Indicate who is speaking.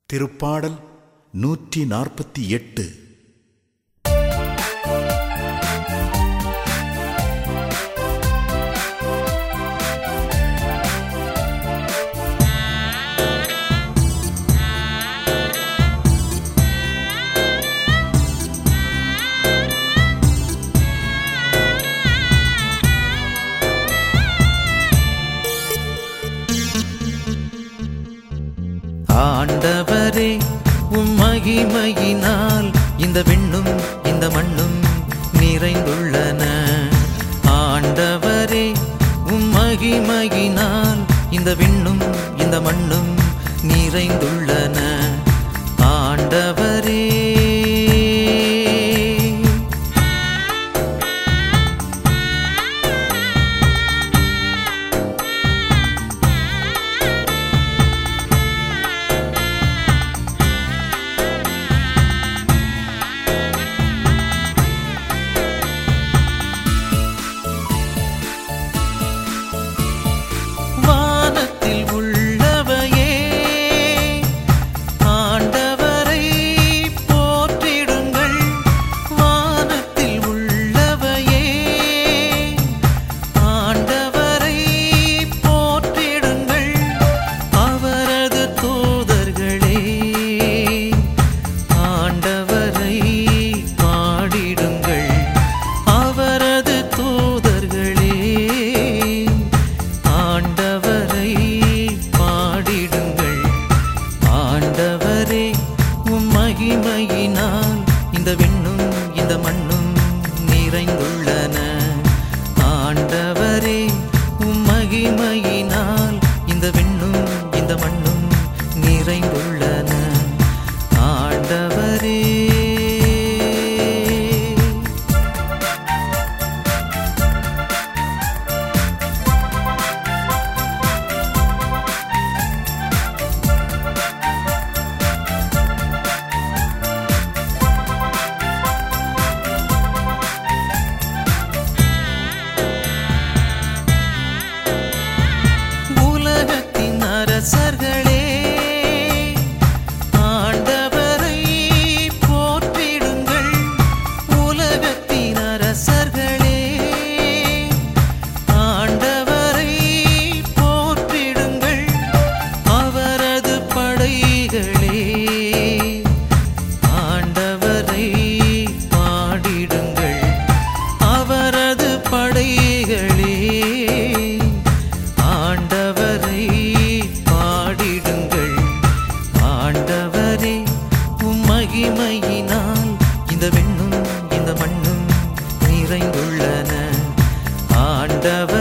Speaker 1: திருப்பாடல் 148.
Speaker 2: ஆண்டவரே, உம் மகிமையினால் இந்த விண்ணும் இந்த மண்ணும் நிறைந்துள்ளன. ஆண்டவரே, உம் மகிமையினால் இந்த விண்ணும் இந்த மண்ணும் நிறைந்துள்ளன. ஆண்டவரே, மகிமையினால் இந்த விண்ணும் இந்த மண்ணும் நிறைந்துள்ளன. ஆண்டவரே, உம் மகிமையினால் இந்த விண்ணும் இந்த மண்ணும் நிறைந்துள்ளன. ஆண்டவரே, அரசர்களே, ஆண்டவரை போற்றிடுங்கள். உலகத்தின் அரசர்களே, ஆண்டவரை போற்றிடுங்கள். அவரது படைகளே, ஆண்டவரை பாடிடுங்கள். அவரது படைகளே, ஆண்டவரை பாடிடுங்கள். ஆண்டவரே, உம் மகிமையினால் இந்த விண்ணும் இந்த மண்ணும் நிறைந்துள்ளன. ஆண்டவர்